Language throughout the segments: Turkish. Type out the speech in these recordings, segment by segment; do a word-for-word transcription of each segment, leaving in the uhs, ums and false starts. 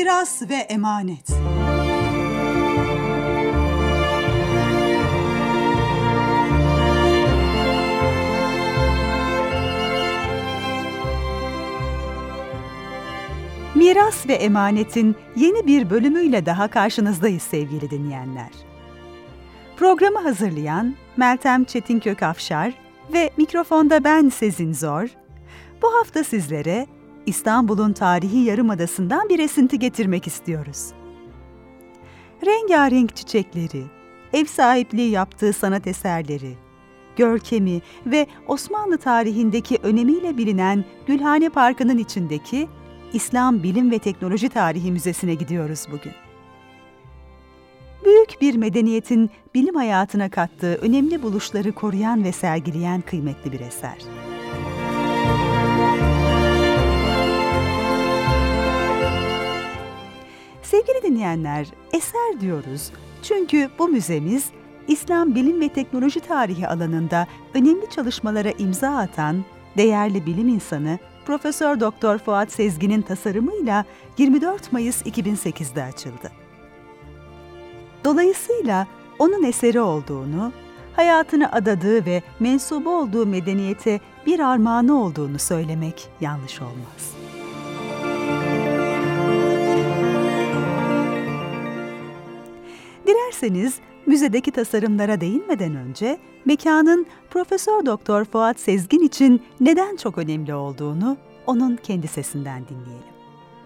Miras ve emanet. Miras ve emanetin yeni bir bölümüyle daha karşınızdayız sevgili dinleyenler. Programı hazırlayan Meltem Çetinkök-Afşar ve mikrofonda ben Sezin Zor. Bu hafta sizlere İstanbul'un tarihi yarımadasından bir esinti getirmek istiyoruz. Rengarenk çiçekleri, ev sahipliği yaptığı sanat eserleri, görkemi ve Osmanlı tarihindeki önemiyle bilinen Gülhane Parkı'nın içindeki İslam Bilim ve Teknoloji Tarihi Müzesi'ne gidiyoruz bugün. Büyük bir medeniyetin bilim hayatına kattığı önemli buluşları koruyan ve sergileyen kıymetli bir eser. Sevgili dinleyenler, eser diyoruz çünkü bu müzemiz İslam bilim ve teknoloji tarihi alanında önemli çalışmalara imza atan değerli bilim insanı Profesör Doktor Fuat Sezgin'in tasarımıyla yirmi dört Mayıs iki bin sekizde açıldı. Dolayısıyla onun eseri olduğunu, hayatını adadığı ve mensubu olduğu medeniyete bir armağanı olduğunu söylemek yanlış olmaz. Dilerseniz müzedeki tasarımlara değinmeden önce mekanın Profesör Doktor Fuat Sezgin için neden çok önemli olduğunu onun kendi sesinden dinleyelim.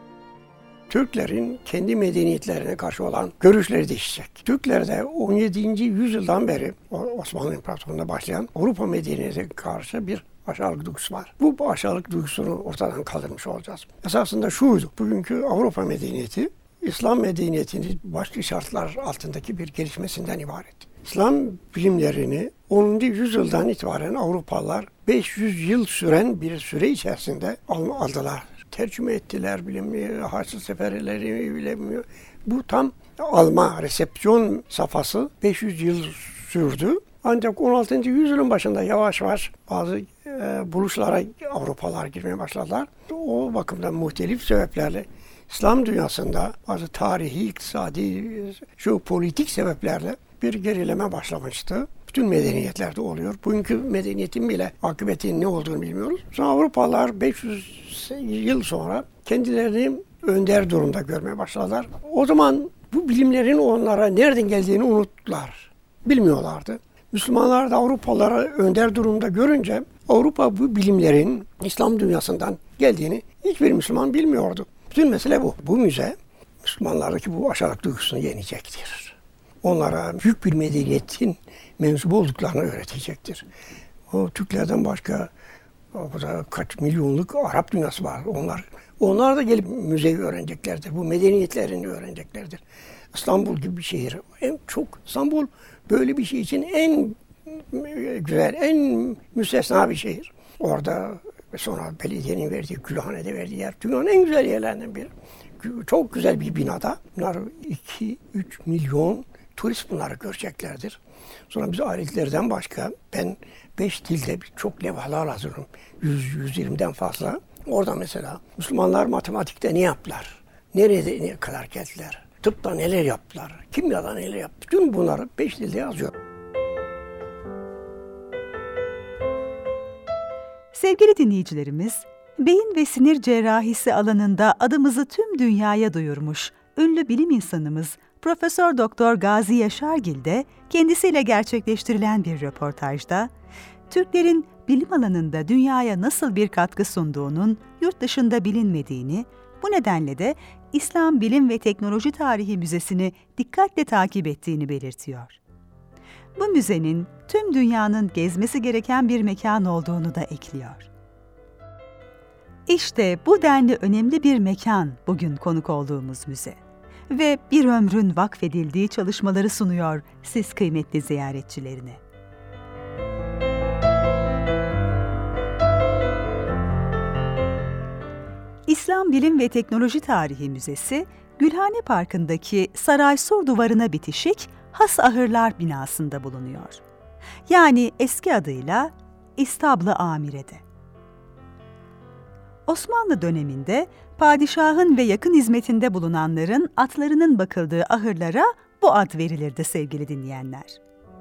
Türklerin kendi medeniyetlerine karşı olan görüşleri değişecek. Türklerde on yedinci yüzyıldan beri Osmanlı İmparatorluğu'nda başlayan Avrupa medeniyetine karşı bir aşağılık duygusu var. Bu aşağılık duygusunu ortadan kaldırmış olacağız. Esasında şuydu, bugünkü Avrupa medeniyeti İslam medeniyetinin başka şartlar altındaki bir gelişmesinden ibaret. İslam bilimlerini onuncu yüzyıldan itibaren Avrupalılar beş yüz yıl süren bir süre içerisinde aldılar. Tercüme ettiler, bilemiyor, haçlı seferleri bilemiyor. Bu tam alma, resepsiyon safhası beş yüz yıl sürdü. Ancak on altıncı yüzyılın başında yavaş yavaş bazı e, buluşlara Avrupalılar girmeye başladılar. O bakımdan muhtelif sebeplerle İslam dünyasında bazı tarihi, iktisadi, jeopolitik sebeplerle bir gerileme başlamıştı. Bütün medeniyetlerde oluyor. Bugünkü medeniyetin bile akıbetinin ne olduğunu bilmiyoruz. Sonra Avrupalılar beş yüz yıl sonra kendilerini önder durumda görmeye başladılar. O zaman bu bilimlerin onlara nereden geldiğini unuttular. Bilmiyorlardı. Müslümanlar da Avrupalılara önder durumda görünce Avrupa bu bilimlerin İslam dünyasından geldiğini hiçbir Müslüman bilmiyordu. Bütün mesele bu. Bu müze Müslümanlardaki bu aşağılık duygusunu yenecektir. Onlara büyük bir medeniyetin mensubu olduklarını öğretecektir. O Türklerden başka burada kaç milyonluk Arap dünyası var. Onlar onlar da gelip müzeyi öğreneceklerdir. Bu medeniyetlerini öğreneceklerdir. İstanbul gibi bir şehir. En çok İstanbul böyle bir şey için en güzel, en müstesna bir şehir. Orada sonra belediyenin verdiği, Gülhane'de verdiği yer dünyanın en güzel yerlerinden biri. Çok güzel bir binada. Bunlar iki üç milyon turist bunları göreceklerdir. Sonra biz aletlerden başka ben beş dilde çok levhalar hazırladım. yüz yüz yirmiden fazla. Orada mesela Müslümanlar matematikte ne yaptılar? Nereye ne kadar geldiler? Tıpta neler yaptılar? Kimyada neler yaptılar? Bütün bunları beş dilde yazıyor. Sevgili dinleyicilerimiz, beyin ve sinir cerrahisi alanında adımızı tüm dünyaya duyurmuş ünlü bilim insanımız Profesör Doktor Gazi Yaşargil de kendisiyle gerçekleştirilen bir röportajda Türklerin bilim alanında dünyaya nasıl bir katkı sunduğunun yurt dışında bilinmediğini, bu nedenle de İslam Bilim ve Teknoloji Tarihi Müzesi'ni dikkatle takip ettiğini belirtiyor. Bu müzenin tüm dünyanın gezmesi gereken bir mekan olduğunu da ekliyor. İşte bu denli önemli bir mekan bugün konuk olduğumuz müze ve bir ömrün vakfedildiği çalışmaları sunuyor siz kıymetli ziyaretçilerine. İslam Bilim ve Teknoloji Tarihi Müzesi, Gülhane Parkı'ndaki Saray Sur Duvarı'na bitişik Has Ahırlar binasında bulunuyor. Yani eski adıyla İstablı Amire'de. Osmanlı döneminde Padişahın ve yakın hizmetinde bulunanların atlarının bakıldığı ahırlara bu ad verilirdi sevgili dinleyenler.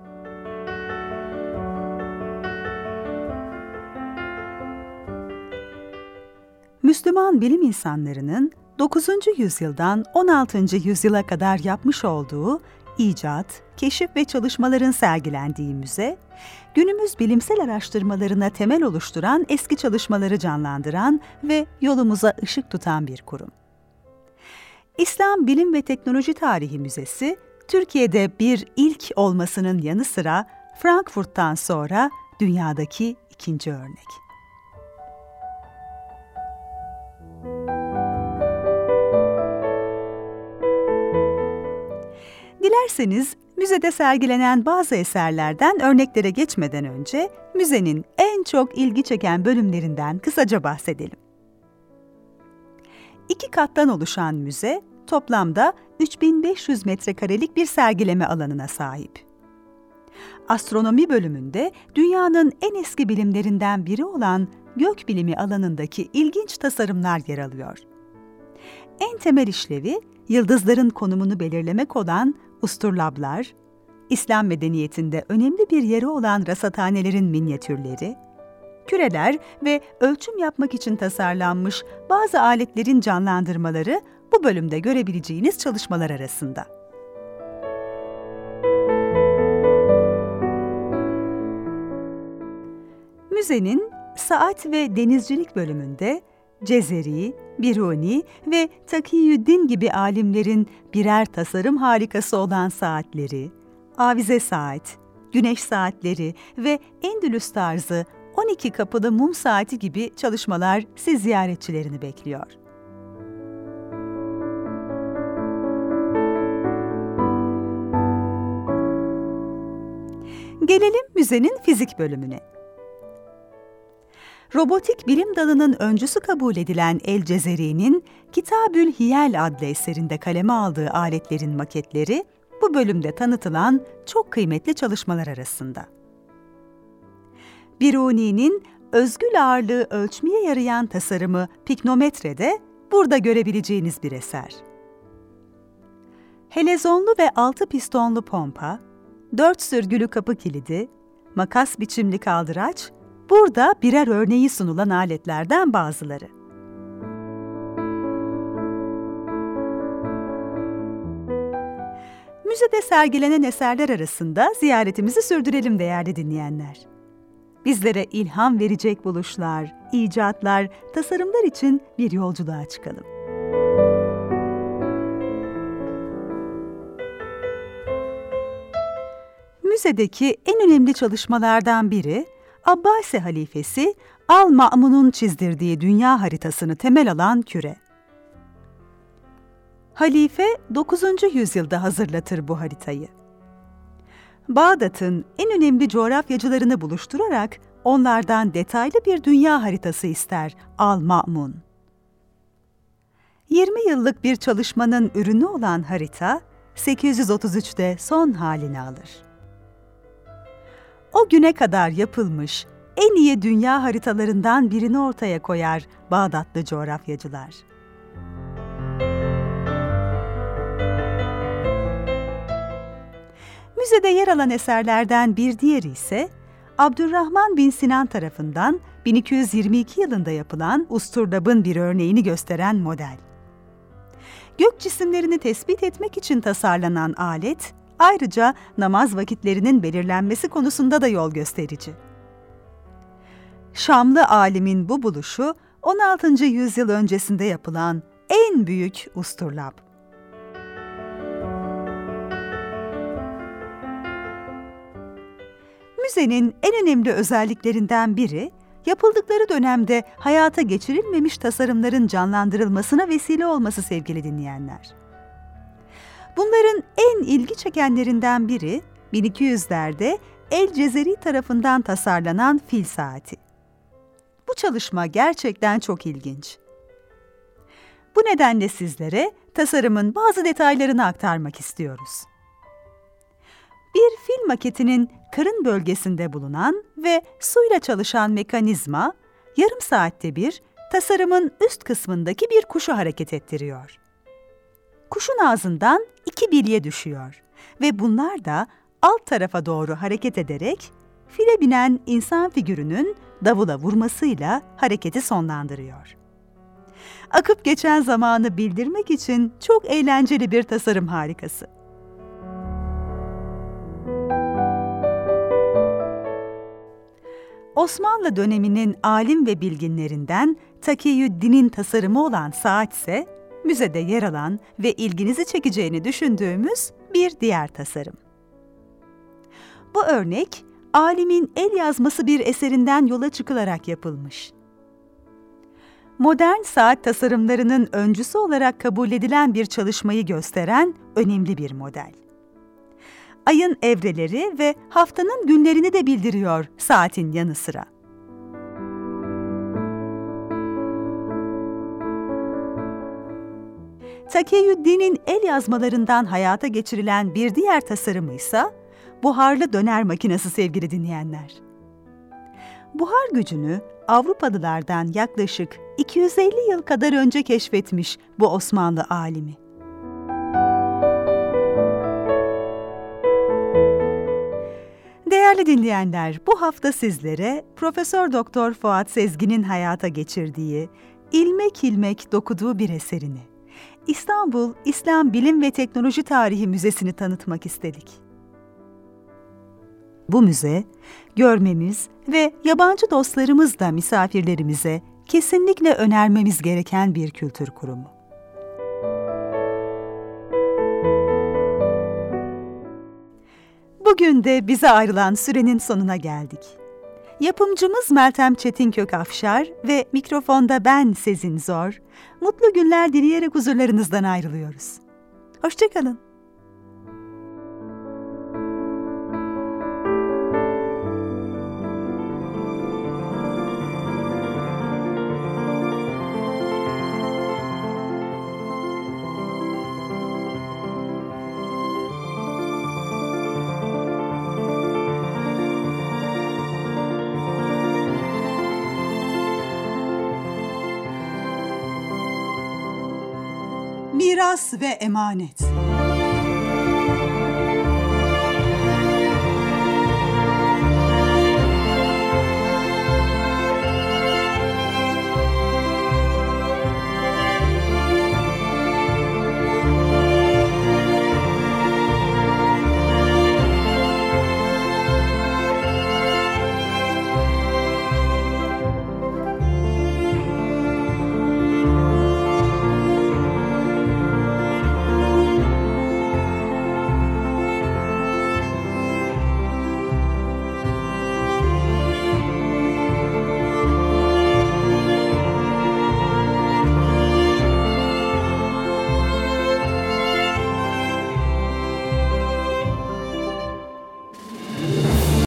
Müslüman bilim insanlarının dokuzuncu yüzyıldan on altıncı yüzyıla kadar yapmış olduğu icat, keşif ve çalışmaların sergilendiği müze, günümüz bilimsel araştırmalarına temel oluşturan eski çalışmaları canlandıran ve yolumuza ışık tutan bir kurum. İslam Bilim ve Teknoloji Tarihi Müzesi, Türkiye'de bir ilk olmasının yanı sıra Frankfurt'tan sonra dünyadaki ikinci örnek. Dilerseniz müzede sergilenen bazı eserlerden örneklere geçmeden önce müzenin en çok ilgi çeken bölümlerinden kısaca bahsedelim. İki kattan oluşan müze toplamda üç bin beş yüz metrekarelik bir sergileme alanına sahip. Astronomi bölümünde dünyanın en eski bilimlerinden biri olan gökbilimi alanındaki ilginç tasarımlar yer alıyor. En temel işlevi yıldızların konumunu belirlemek olan usturlablar, İslam medeniyetinde önemli bir yeri olan rasathanelerin minyatürleri, küreler ve ölçüm yapmak için tasarlanmış bazı aletlerin canlandırmaları bu bölümde görebileceğiniz çalışmalar arasında. Müzenin saat ve denizcilik bölümünde Cezeri, Biruni ve Takiyüddin gibi alimlerin birer tasarım harikası olan saatleri, avize saat, güneş saatleri ve Endülüs tarzı on iki kapılı mum saati gibi çalışmalar siz ziyaretçilerini bekliyor. Gelelim müzenin fizik bölümüne. Robotik bilim dalının öncüsü kabul edilen El-Cezeri'nin Kitabül Hiyel adlı eserinde kaleme aldığı aletlerin maketleri bu bölümde tanıtılan çok kıymetli çalışmalar arasında. Biruni'nin özgül ağırlığı ölçmeye yarayan tasarımı piknometre de burada görebileceğiniz bir eser. Helezonlu ve altı pistonlu pompa, dört sürgülü kapı kilidi, makas biçimli kaldıraç, burada birer örneği sunulan aletlerden bazıları. Müzede sergilenen eserler arasında ziyaretimizi sürdürelim değerli dinleyenler. Bizlere ilham verecek buluşlar, icatlar, tasarımlar için bir yolculuğa çıkalım. Müzedeki en önemli çalışmalardan biri, Abbasi halifesi Al-Ma'mun'un çizdirdiği dünya haritasını temel alan küre. Halife dokuzuncu yüzyılda hazırlatır bu haritayı. Bağdat'ın en önemli coğrafyacılarını buluşturarak onlardan detaylı bir dünya haritası ister Al-Ma'mun. yirmi yıllık bir çalışmanın ürünü olan harita, sekiz yüz otuz üçte son halini alır. O güne kadar yapılmış en iyi dünya haritalarından birini ortaya koyar Bağdatlı coğrafyacılar. Müzede yer alan eserlerden bir diğeri ise Abdurrahman bin Sinan tarafından bin iki yüz yirmi iki yılında yapılan usturlabın bir örneğini gösteren model. Gök cisimlerini tespit etmek için tasarlanan alet, ayrıca namaz vakitlerinin belirlenmesi konusunda da yol gösterici. Şamlı alimin bu buluşu on altıncı yüzyıl öncesinde yapılan en büyük usturlab. Müzenin en önemli özelliklerinden biri, yapıldıkları dönemde hayata geçirilmemiş tasarımların canlandırılmasına vesile olması sevgili dinleyenler. Bunların en ilgi çekenlerinden biri, bin iki yüzlerde El-Cezeri tarafından tasarlanan fil saati. Bu çalışma gerçekten çok ilginç. Bu nedenle sizlere tasarımın bazı detaylarını aktarmak istiyoruz. Bir fil maketinin karın bölgesinde bulunan ve suyla çalışan mekanizma, yarım saatte bir tasarımın üst kısmındaki bir kuşu hareket ettiriyor. Kuşun ağzından iki bilye düşüyor ve bunlar da alt tarafa doğru hareket ederek file binen insan figürünün davula vurmasıyla hareketi sonlandırıyor. Akıp geçen zamanı bildirmek için çok eğlenceli bir tasarım harikası. Osmanlı döneminin alim ve bilginlerinden Takiyüddin'in tasarımı olan saat ise müzede yer alan ve ilginizi çekeceğini düşündüğümüz bir diğer tasarım. Bu örnek, alimin el yazması bir eserinden yola çıkılarak yapılmış. Modern saat tasarımlarının öncüsü olarak kabul edilen bir çalışmayı gösteren önemli bir model. Ayın evreleri ve haftanın günlerini de bildiriyor saatin yanı sıra. Takiyüddin'in el yazmalarından hayata geçirilen bir diğer tasarımı ise buharlı döner makinesi sevgili dinleyenler. Buhar gücünü Avrupalılardan yaklaşık iki yüz elli yıl kadar önce keşfetmiş bu Osmanlı alimi. Değerli dinleyenler, bu hafta sizlere Profesör Doktor Fuat Sezgin'in hayata geçirdiği, ilmek ilmek dokuduğu bir eserini, İstanbul İslam Bilim ve Teknoloji Tarihi Müzesi'ni tanıtmak istedik. Bu müze, görmemiz ve yabancı dostlarımız da misafirlerimize kesinlikle önermemiz gereken bir kültür kurumu. Bugün de bize ayrılan sürenin sonuna geldik. Yapımcımız Meltem Çetinkök Afşar ve mikrofonda ben Sezin Zor, mutlu günler dileyerek huzurlarınızdan ayrılıyoruz. Hoşça kalın. Miras ve emanet.